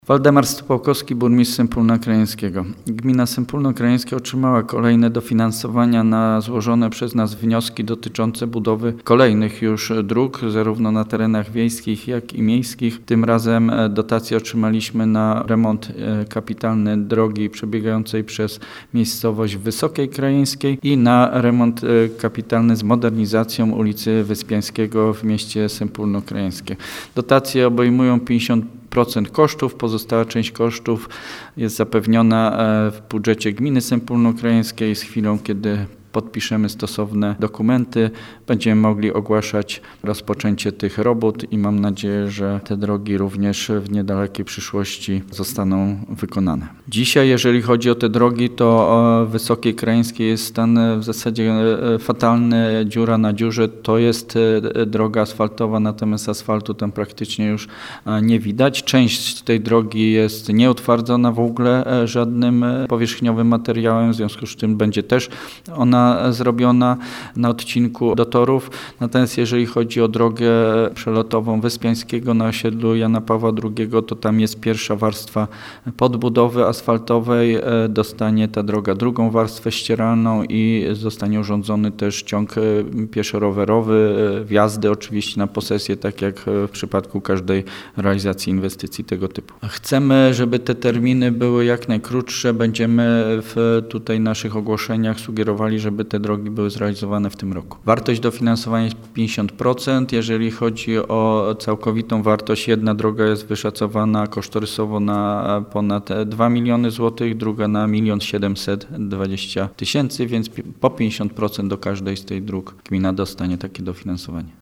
Waldemar Stupałkowski, burmistrz Sępólna Krajeńskiego. Gmina Sępólno Krajeńskie otrzymała kolejne dofinansowania na złożone przez nas wnioski dotyczące budowy kolejnych już dróg, zarówno na terenach wiejskich, jak i miejskich. Tym razem dotację otrzymaliśmy na remont kapitalny drogi przebiegającej przez miejscowość Wysokiej Krajeńskiej i na remont kapitalny z modernizacją ulicy Wyspiańskiego w mieście Sępólno Krajeńskie. Dotacje obejmują 50% kosztów, pozostała część kosztów jest zapewniona w budżecie gminy Sępólno Krajeńskiej. Z chwilą, kiedy podpiszemy stosowne dokumenty, będziemy mogli ogłaszać rozpoczęcie tych robót i mam nadzieję, że te drogi również w niedalekiej przyszłości zostaną wykonane. Dzisiaj, jeżeli chodzi o te drogi, to w Wysokiej Krajeńskiej jest stan w zasadzie fatalny, dziura na dziurze. To jest droga asfaltowa, natomiast asfaltu tam praktycznie już nie widać. Część tej drogi jest nieutwardzona w ogóle żadnym powierzchniowym materiałem, w związku z czym będzie też ona zrobiona na odcinku do torów. Natomiast jeżeli chodzi o drogę przelotową Wyspiańskiego na osiedlu Jana Pawła II, to tam jest pierwsza warstwa podbudowy asfaltowej. Dostanie ta droga drugą warstwę ścieralną i zostanie urządzony też ciąg pieszo-rowerowy, wjazdy oczywiście na posesję, tak jak w przypadku każdej realizacji inwestycji tego typu. Chcemy, żeby te terminy były jak najkrótsze. Będziemy w tutaj naszych ogłoszeniach sugerowali, żeby te drogi były zrealizowane w tym roku. Wartość dofinansowania jest 50%. Jeżeli chodzi o całkowitą wartość, jedna droga jest wyszacowana kosztorysowo na ponad 2 miliony złotych, druga na 1 720 000, więc po 50% do każdej z tych dróg gmina dostanie takie dofinansowanie.